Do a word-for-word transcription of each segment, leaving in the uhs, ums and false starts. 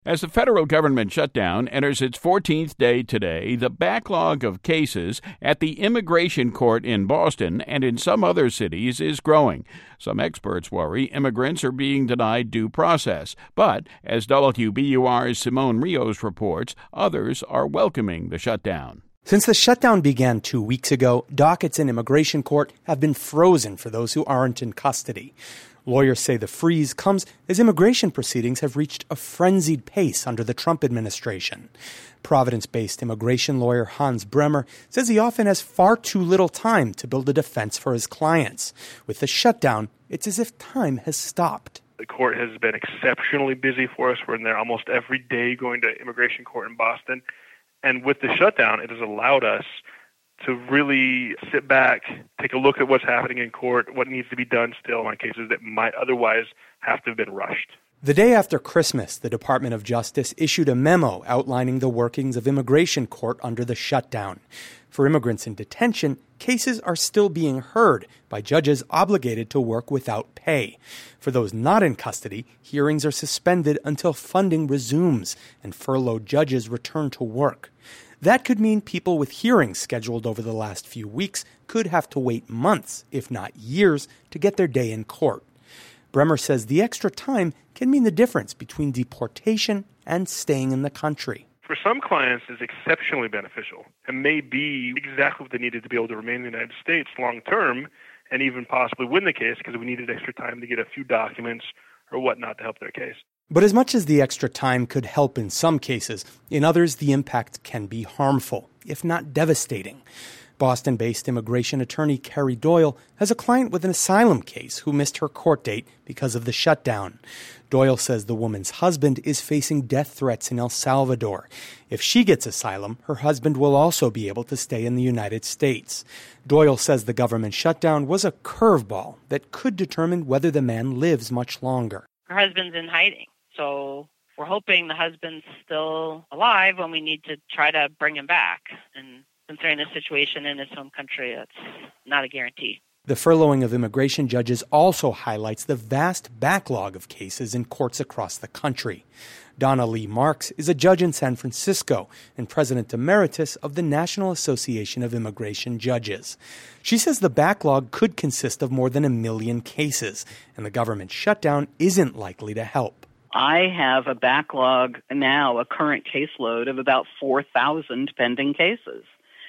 As the federal government shutdown enters its fourteenth day today, the backlog of cases at the immigration court in Boston and in some other cities is growing. Some experts worry immigrants are being denied due process. But, as W B U R's Simone Rios reports, others are welcoming the shutdown. Since the shutdown began two weeks ago, dockets in immigration court have been frozen for those who aren't in custody. Lawyers say the freeze comes as immigration proceedings have reached a frenzied pace under the Trump administration. Providence-based immigration lawyer Hans Bremer says he often has far too little time to build a defense for his clients. With the shutdown, it's as if time has stopped. The court has been exceptionally busy for us. We're in there almost every day going to immigration court in Boston. And with the shutdown, it has allowed us to really sit back, take a look at what's happening in court, what needs to be done still on cases that might otherwise have to have been rushed. The day after Christmas, the Department of Justice issued a memo outlining the workings of immigration court under the shutdown. For immigrants in detention, cases are still being heard by judges obligated to work without pay. For those not in custody, hearings are suspended until funding resumes and furloughed judges return to work. That could mean people with hearings scheduled over the last few weeks could have to wait months, if not years, to get their day in court. Bremer says the extra time can mean the difference between deportation and staying in the country. For some clients, it's exceptionally beneficial and may be exactly what they needed to be able to remain in the United States long term and even possibly win the case because we needed extra time to get a few documents or whatnot to help their case. But as much as the extra time could help in some cases, in others the impact can be harmful, if not devastating. Boston-based immigration attorney Carrie Doyle has a client with an asylum case who missed her court date because of the shutdown. Doyle says the woman's husband is facing death threats in El Salvador. If she gets asylum, her husband will also be able to stay in the United States. Doyle says the government shutdown was a curveball that could determine whether the man lives much longer. Her husband's in hiding. So we're hoping the husband's still alive when we need to try to bring him back. And considering the situation in his home country, that's not a guarantee. The furloughing of immigration judges also highlights the vast backlog of cases in courts across the country. Donna Lee Marks is a judge in San Francisco and president emeritus of the National Association of Immigration Judges. She says the backlog could consist of more than a million cases, and the government shutdown isn't likely to help. I have a backlog now, a current caseload of about four thousand pending cases.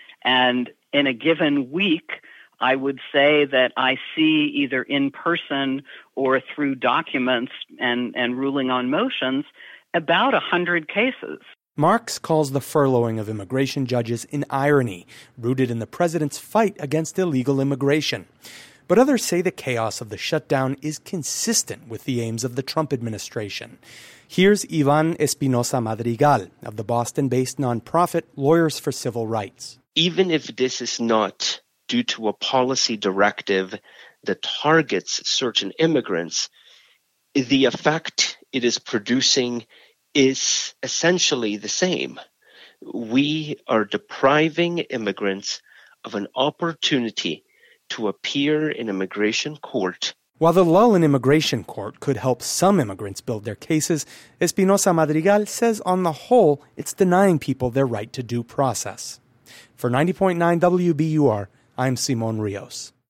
And in a given week, I would say that I see either in person or through documents and, and ruling on motions about one hundred cases. Marks calls the furloughing of immigration judges an irony, rooted in the president's fight against illegal immigration. But others say the chaos of the shutdown is consistent with the aims of the Trump administration. Here's Ivan Espinosa Madrigal of the Boston-based nonprofit Lawyers for Civil Rights. Even if this is not due to a policy directive that targets certain immigrants, the effect it is producing is essentially the same. We are depriving immigrants of an opportunity to appear in immigration court. While the lull in immigration court could help some immigrants build their cases, Espinosa Madrigal says on the whole, it's denying people their right to due process. For ninety point nine W B U R, I'm Simone Rios.